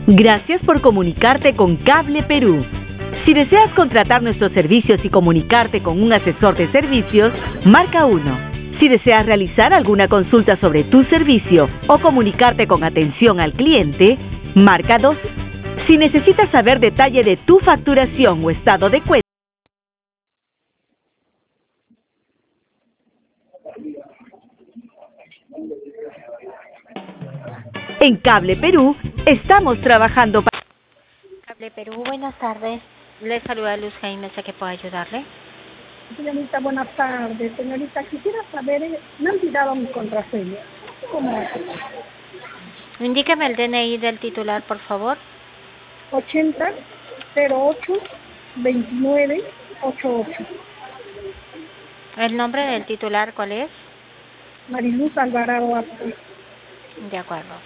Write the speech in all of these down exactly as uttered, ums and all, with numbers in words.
Gracias por comunicarte con Cable Perú. Si deseas contratar nuestros servicios y comunicarte con un asesor de servicios, marca uno. Si deseas realizar alguna consulta sobre tu servicio o comunicarte con atención al cliente, marca dos. Si necesitas saber detalle de tu facturación o estado de cuenta, en Cable Perú estamos trabajando para... Cable Perú, buenas tardes. Le saluda Luz Jaime, ¿sé que puedo ayudarle? Señorita, buenas tardes. Señorita, quisiera saber, eh, me han tirado mi contraseña. ¿Cómo hace? Indíqueme el D N I del titular, por favor. ochenta cero ocho veintinueve ochenta y ocho. ¿El nombre del titular cuál es? Mariluz Alvarado Apto. De acuerdo.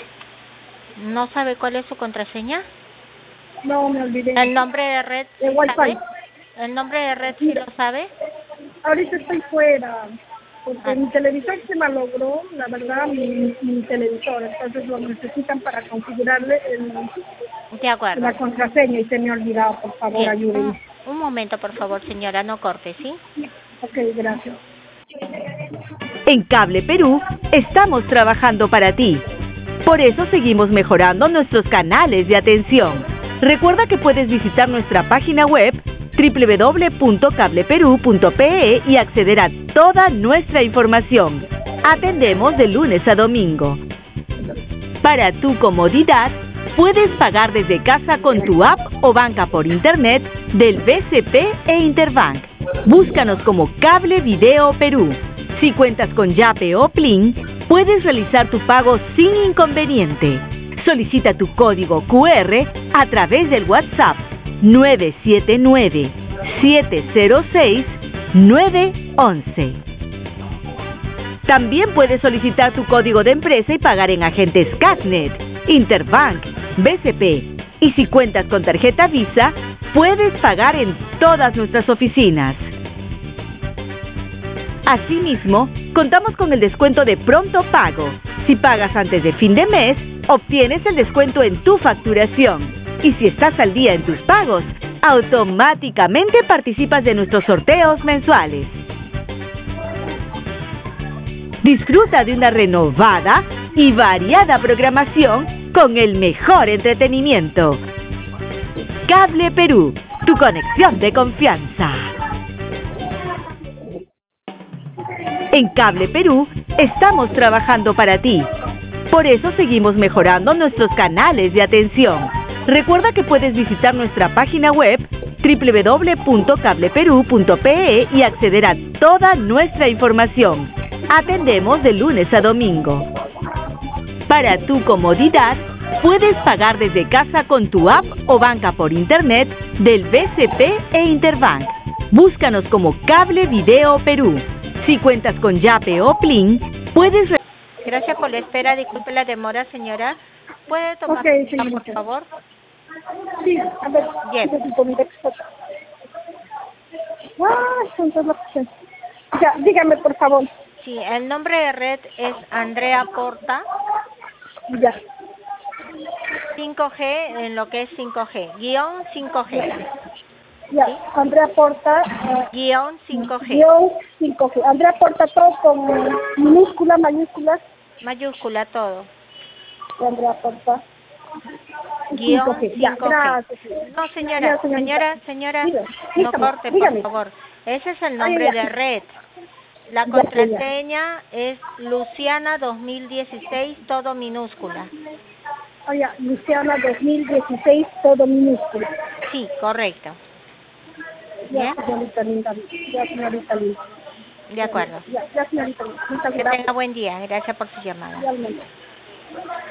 ¿No sabe cuál es su contraseña? No, me olvidé. ¿El nombre de red De sí Wi-Fi. sabe? ¿El nombre de red sí lo sabe? Ahorita estoy fuera, porque Ah. mi televisor se malogró, la verdad, mi, mi televisor. Entonces lo necesitan para configurarle el, De acuerdo. la contraseña y se me ha olvidado. Por favor, Bien. ayúdenme. Un, un momento, por favor, señora, no corte, ¿sí? Ok, gracias. En Cable Perú estamos trabajando para ti. Por eso seguimos mejorando nuestros canales de atención. Recuerda que puedes visitar nuestra página web doble u doble u doble u punto cable perú punto pe e y acceder a toda nuestra información. Atendemos de lunes a domingo. Para tu comodidad, puedes pagar desde casa con tu app o banca por internet del B C P e Interbank. Búscanos como Cable Video Perú. Si cuentas con Yape o Plin, puedes realizar tu pago sin inconveniente. Solicita tu código cu erre a través del WhatsApp nueve siete nueve, siete cero seis, nueve once. También puedes solicitar tu código de empresa y pagar en agentes Cashnet, Interbank, B C P. Y si cuentas con tarjeta Visa, puedes pagar en todas nuestras oficinas. Asimismo, contamos con el descuento de pronto pago. Si pagas antes de fin de mes, obtienes el descuento en tu facturación. Y si estás al día en tus pagos, automáticamente participas de nuestros sorteos mensuales. Disfruta de una renovada y variada programación con el mejor entretenimiento. Cable Perú, tu conexión de confianza. En Cable Perú estamos trabajando para ti. Por eso seguimos mejorando nuestros canales de atención. Recuerda que puedes visitar nuestra página web doble u doble u doble u punto cable perú punto pe e y acceder a toda nuestra información. Atendemos de lunes a domingo. Para tu comodidad, puedes pagar desde casa con tu app o banca por internet del B C P e Interbank. Búscanos como Cable Video Perú. Si cuentas con Yape o Plin, puedes... Gracias por la espera. Disculpe la demora, señora. ¿Puede tomar Ok, nota, señorita. por favor? Sí, a ver. Bien. Ah, son todas las opciones. Ya, dígame, por favor. Sí, el nombre de red es Andrea Porta. Ya. cinco G en lo que es cinco G. Guión cinco G. Ya, ¿Sí? Andrea Porta. eh, Guión cinco G. Guión cinco G. Andrea Porta, todo con minúsculas, mayúsculas. Mayúscula todo. Andrea Porta. Guión cinco G. Ya, cinco G. gracias. No, señora, Ya, señorita. señora, señora, Dígame, no dígame, corte, dígame. por favor. Ese es el nombre Ay, ya. de red. La Ya, contraseña es Luciana dos mil dieciséis, todo minúscula. Oye, Luciana dos mil dieciséis, todo minúsculo. Sí, correcto. Ya, Bien. señorita linda. Ya, señorita linda. De acuerdo. Ya, ya, señorita linda. Muchas Que gracias. tenga buen día. Gracias por su llamada. Realmente.